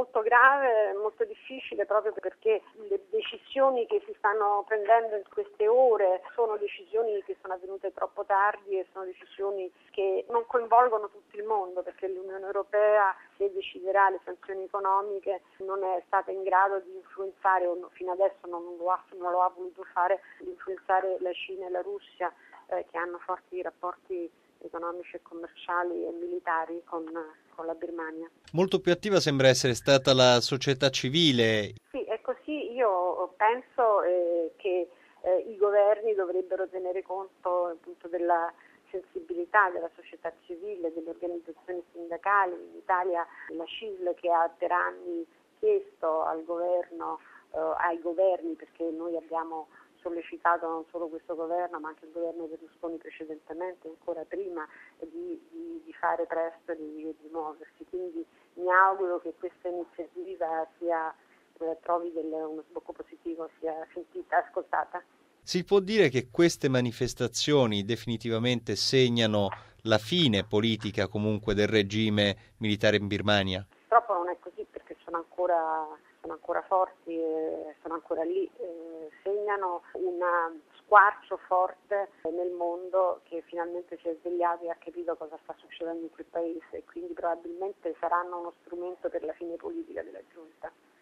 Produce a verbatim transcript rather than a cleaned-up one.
molto grave, molto difficile, proprio perché le decisioni che si stanno prendendo in queste ore sono decisioni che sono avvenute troppo tardi e sono decisioni che non coinvolgono tutto il mondo, perché l'Unione Europea, se deciderà le sanzioni economiche, non è stata in grado di influenzare, o fino adesso non lo ha, non lo ha voluto fare, di influenzare la Cina e la Russia, eh, che hanno forti rapporti economici e commerciali e militari con, con la Birmania. Molto più attiva sembra essere stata la società civile. Sì, è così. Io penso eh, che eh, i governi dovrebbero tenere conto appunto della sensibilità della società civile, delle organizzazioni sindacali. In Italia la C I L, che ha per anni chiesto al governo, eh, ai governi, perché noi abbiamo sollecitato non solo questo governo ma anche il governo Berlusconi precedentemente, ancora prima, di, di, di fare presto e di, di muoversi. Quindi mi auguro che questa iniziativa sia, eh, trovi del, uno sbocco positivo, sia sentita, ascoltata. Si può dire che queste manifestazioni definitivamente segnano la fine politica comunque del regime militare in Birmania? Purtroppo non è così, perché sono ancora, sono ancora forti e sono ancora lì. Eh, segnano un squarcio forte nel mondo che finalmente si è svegliato e ha capito cosa sta succedendo in quel paese, e quindi probabilmente saranno uno strumento per la fine politica della giunta.